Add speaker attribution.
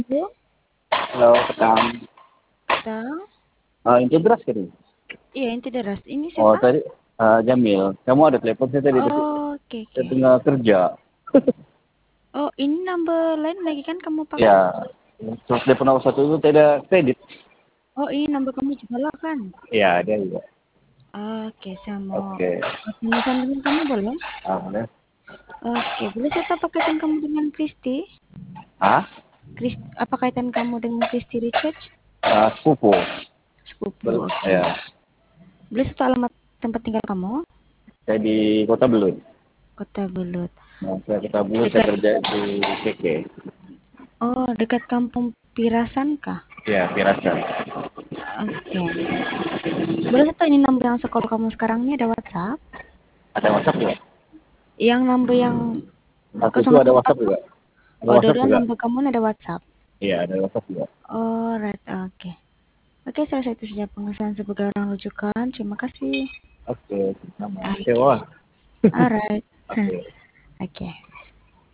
Speaker 1: Halo,
Speaker 2: Halo, Kang.
Speaker 1: Tang.
Speaker 2: Inti beras kan ini?
Speaker 1: Iya, inti deras. Ini
Speaker 2: Oh,
Speaker 1: siapa?
Speaker 2: tadi Jamil. Kamu ada telepon saya tadi, tapi
Speaker 1: Oke,
Speaker 2: saya
Speaker 1: oke.
Speaker 2: tengah kerja.
Speaker 1: Oh, ini number lain lagi kan kamu pakai?
Speaker 2: Ya, terus telepon nomor satu itu tidak kredit.
Speaker 1: Oh, ini number kamu juga lah kan?
Speaker 2: Ya, ada juga.
Speaker 1: Oke, saya mau
Speaker 2: Oke.
Speaker 1: pesan dengan kamu boleh?
Speaker 2: Boleh.
Speaker 1: Oke, boleh saya tahu apa kaitan kamu dengan Christy?
Speaker 2: Ah,
Speaker 1: Apa kaitan kamu dengan Christy Richards?
Speaker 2: sepupu.
Speaker 1: Sepupu, oke.
Speaker 2: Ya,
Speaker 1: Boleh saya tahu alamat tempat tinggal kamu?
Speaker 2: saya di Kota Belud.
Speaker 1: Kota Belut.
Speaker 2: Nah, saya Kota Belud, saya
Speaker 1: Dekat,
Speaker 2: kerja di KK.
Speaker 1: oh, dekat kampung Pirasan kah?
Speaker 2: Ya, Pirasa.
Speaker 1: Oke. Boleh saya tahu ini nomor yang sekolah kamu sekarang ini ada WhatsApp?
Speaker 2: Ada WhatsApp juga?
Speaker 1: Yang number yang
Speaker 2: Satu itu ada
Speaker 1: 084
Speaker 2: WhatsApp
Speaker 1: tuh?
Speaker 2: juga? Ada
Speaker 1: Oh,
Speaker 2: WhatsApp
Speaker 1: dua
Speaker 2: juga?
Speaker 1: number kamu ada WhatsApp.
Speaker 2: Iya, ada WhatsApp juga.
Speaker 1: Oh, right. Oke. Oke, saya itu saja pengesahan sebagai orang rujukan. Terima kasih.
Speaker 2: Oke, sama.
Speaker 1: Oke.
Speaker 2: Oke, wah.
Speaker 1: Alright.
Speaker 2: Oke.
Speaker 1: Oke.